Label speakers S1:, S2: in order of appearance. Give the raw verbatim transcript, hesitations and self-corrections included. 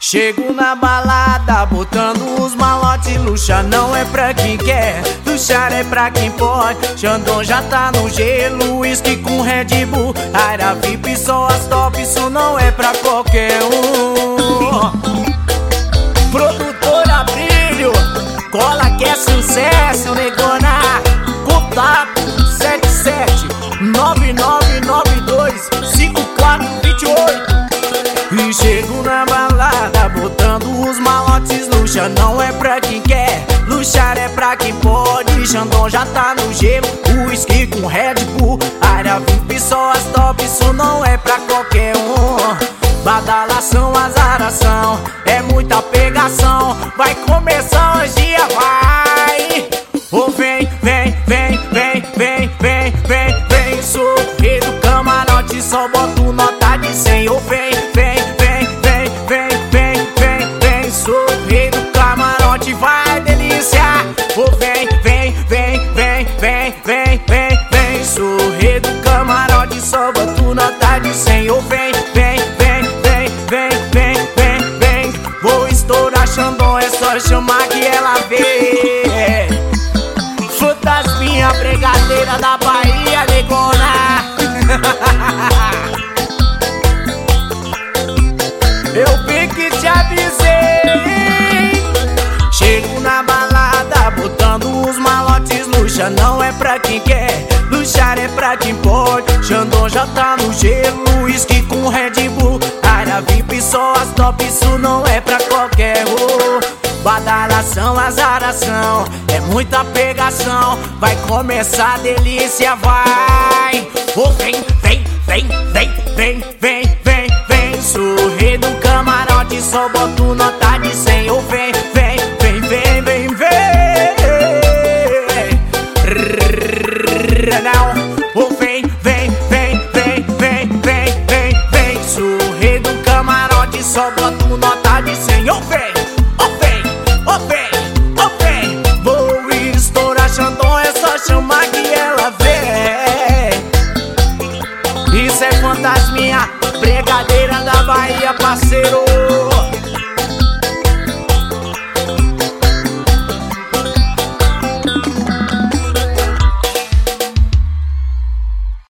S1: Chego na balada, botando os malotes. Luxar não é pra quem quer, luxar é pra quem pode. Xandão já tá no gelo, whisky com Red Bull. Área V I P, só as top, isso não é pra qualquer um. Produtora Brilho, cola que é sucesso, negona. Contato sete sete nove nove nove dois cinco quatro dois oito. E chego na balada, botando os malotes. Luxar não é pra quem quer, luxar é pra quem pode. Xandão já tá no gelo, whisky com Red Bull. Área V I P, só as top, isso não é pra qualquer um. Badalação, azaração, é muita pegação. Vai começar hoje, vai. Oh, vem, vem, vem, vem, vem, vem, vem, vem. Sou rei do camarote, só boto nota de cem. Oh, vem, vem, vem, vem, vem, vem, vem, vem. Sou rei do camarote, vai delícia. Oh, vem, vem, vem, vem, vem, vem, vem, vem. Sou rei do camarote, só boto nota de cem. Oh, vem, vem, vem, vem, vem, vem, vem, vem. Vou estourar Xandão, é só chamar que ela vem. Fantasminha, brigadeira da Bahia, negona. Eu bem que te avisei. Chego na balada, botando os malotes. Luxar não é pra quem quer, luxar é pra quem pode. Xandão já tá no gelo, whisky com Red Bull. Área V I P, só as top, isso não é pra qualquer um. Badalação, azaração, é muita pegação. Vai começar a delícia, vai. Oh, vem, vem, vem, vem, vem, vem, vem, vem. Sou rei do camarote, só boto nota